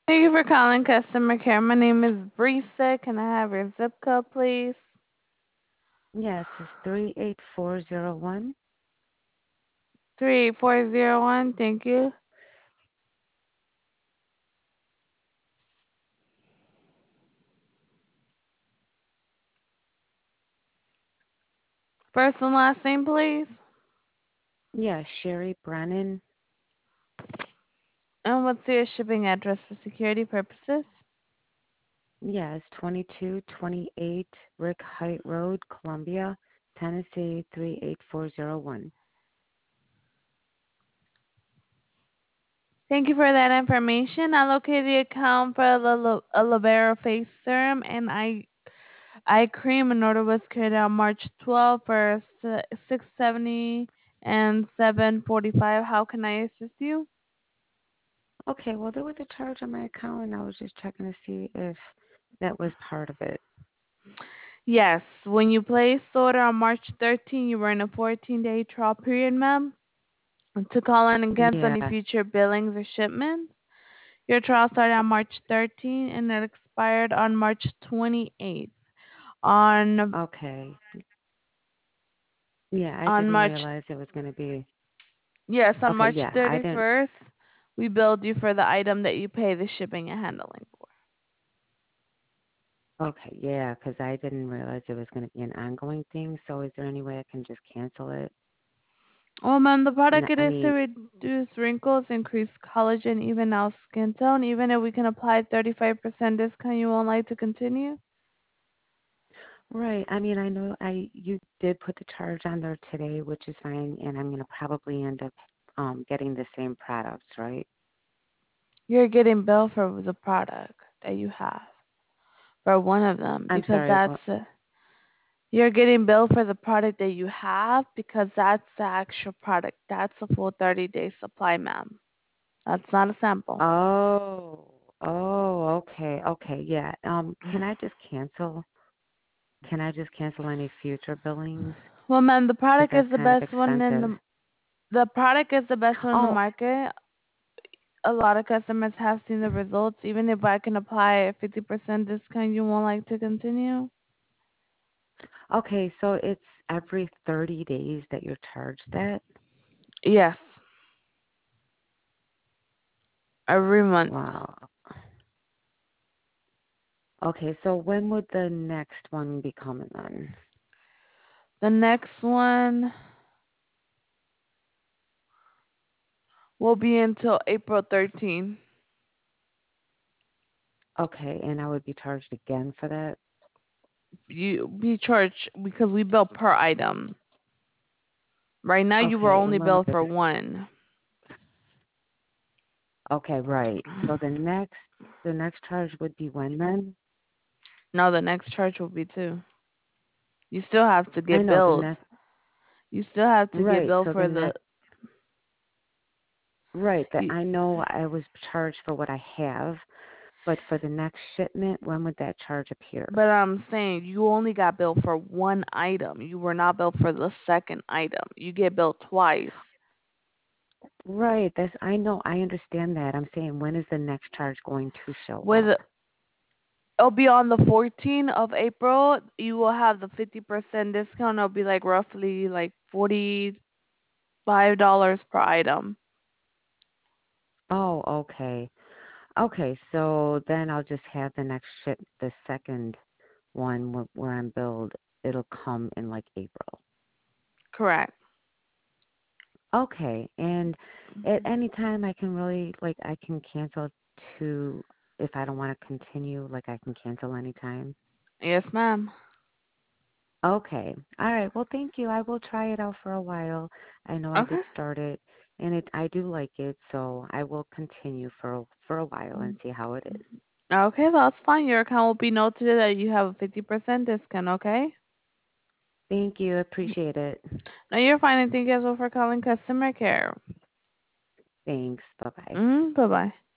Thank you for calling customer care. My name is Brisa. Can I have your zip code, please? Yes, it's 38401. 38401. Thank you. First and last name, please. Yeah, Sherry Brennan. And what's your shipping address for security purposes? Yes, 2228 Rick Height Road, Columbia, Tennessee 38401. Thank you for that information. I located the account for the aloe vera face serum and eye cream. An order was created on March 12th for 670 and 745. How can I assist you? Okay, well, there was a charge on my account, and I was just checking to see if that was part of it. Yes, when you placed the order on March 13th, you were in a 14-day trial period, ma'am, to call in and cancel any Yeah, future billings or shipments. Your trial started on March 13th and it expired on March 28th. On okay. Yeah, I on didn't March realize it was going to be. yes, on Okay, March yeah, I didn't. 31st, we billed you for the item that you pay the shipping and handling for. Okay, yeah, because I didn't realize it was going to be an ongoing thing. So is there any way I can just cancel it? Well, ma'am, the product it I is to mean, reduce wrinkles, increase collagen, even out skin tone. Even if we can apply 35% discount, you won't like to continue? right. I mean, I know I you did put the charge on there today, which is fine, and I'm gonna probably end up getting the same products, right? You're getting billed for the product that you have for one of them I'm because sorry, what? you're getting billed for the product that you have because that's the actual product. That's a full 30-day supply, ma'am. That's not a sample. Oh, oh, okay, okay, yeah. Can I just cancel? Can I just cancel any future billings? Well, ma'am, Because that's kind of expensive. the product is the best one in the Oh, market. A lot of customers have seen the results. Even if I can apply a 50% discount, you won't like to continue? okay, so it's every 30 days that you're charged that? Yes, every month. Wow. Okay, so when would the next one be coming then? The next one will be until April 13th. Okay, and I would be charged again for that? You be charged because we bill per item. Right now, you were Okay, only and when would billed for one. okay, right. So the next charge would be when then? No, the next charge will be two. You still have to I get know the billed. next You still have to get right, billed so the for the. next right, that You, I know I was charged for what I have, but for the next shipment, when would that charge appear? but I'm saying you only got billed for one item. You were not billed for the second item. You get billed twice. Right, that's I know, I understand that. I'm saying when is the next charge going to show up? With it'll be on the 14th of April. You will have the 50% discount. It'll be like roughly like $45 per item. Oh, okay. Okay, so then I'll just have the second one where I'm billed, it'll come in like April. Correct. Okay, and at any time I can really like I can cancel to if I don't want to continue, like I can cancel anytime. Yes, ma'am. Okay. All right. Well, thank you. I will try it out for a while. I know I did Okay. start it and I do like it, so I will continue for a while and see how it is. Okay, that's fine. Your account will be noted that you have a 50% discount, okay? Thank you. Appreciate it. No, you're fine. And thank you as well for calling customer care. Thanks. Bye-bye. Bye bye.